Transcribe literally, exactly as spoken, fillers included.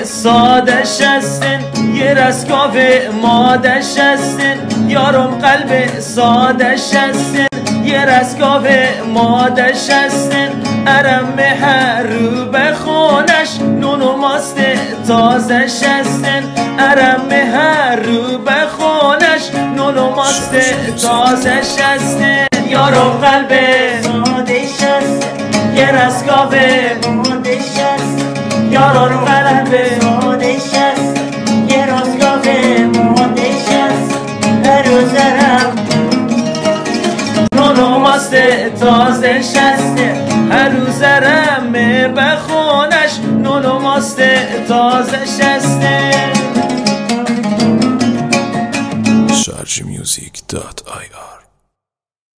ساده شستن یه رسکاو ماده شستن یارم قلب ساده شستن یه رسکاو ماده شستن ارم هر رو بخونش نونو ماست تازه شستن ارم هر رو بخونش نونو ماست تازه شستن یارم قلب ساده شستن یه رسکاو ماده شستن یارم قلب ساده شستن یه رسکاو ماده شستن هر روزرم نونو ماست تازه شسته هر روز رمه بخونش نونو ماست تازه شسته. شارژ میوزیک دات آی آر